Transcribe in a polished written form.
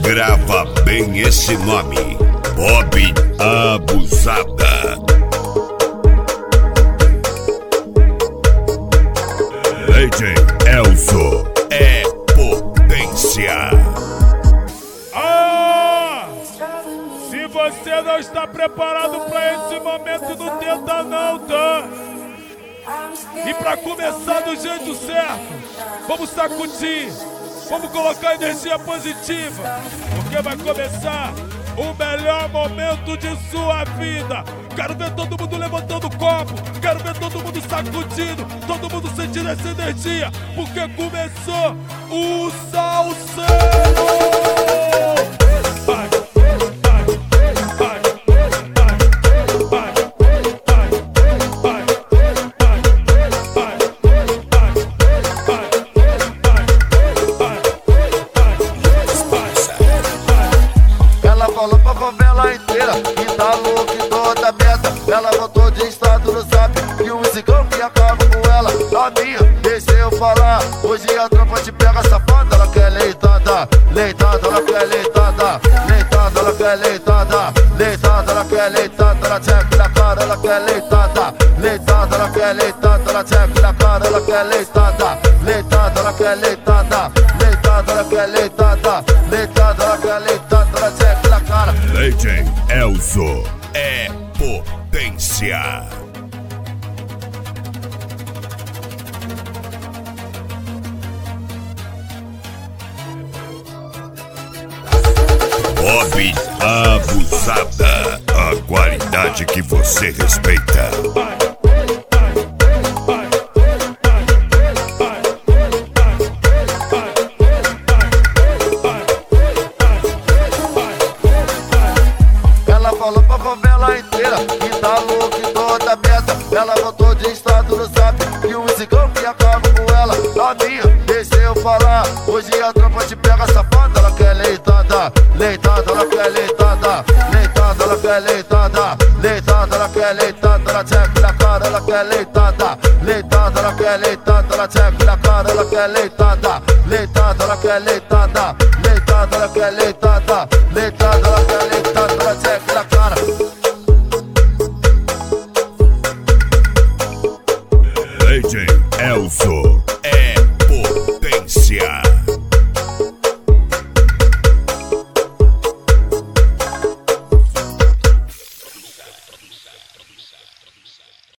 Grava bem esse nome: Bob Abusada. DJ Elzo é potência. Se você não está preparado para esse momento, não tenta não, tá? E para começar do jeito certo, vamos sacudir, vamos colocar energia positiva, porque vai começar o melhor momento de sua vida. Quero ver todo mundo levantando o copo, quero ver todo mundo sacudindo, todo mundo sentindo essa energia, porque começou o salseiro! Falou pra favela inteira que tá louco e toda aberta. Ela botou de estado no zap e o musicão que acaba com ela. A minha, deixa eu falar. Hoje a tropa te pega safada. Ela quer leitada, leitada, ela quer leitada, leitada, ela quer leitada, leitada, ela quer leitada. Ela checa na cara, ela quer leitada, leitada, ela quer leitada. Ela checa na cara, ela quer leitada, leitada, ela quer leitada, leitada, ela quer leitada, leitada, ela quer leitada. Ela checa na cara. DJ Elzo é potência. Bob Abusada, a qualidade que você respeita. Ela falou pra favela inteira que tá louco e toda aberta. Ela botou de estado no zap e o musicão que acaba com ela. A minha, deixa eu falar. Hoje a tropa te pega safada. Ela quer leitada, leitada, ela quer leitada, leitada, ela quer leitada, leitada, ela quer leitada. Ela checa na cara, ela quer leitada, leitada, ela quer leitada. Ela checa na cara, ela quer leitada, leitada, ela quer leitada, leitada, ela quer leitada, leitada, ela quer leitada. Ela checa na cara. DJ Elzo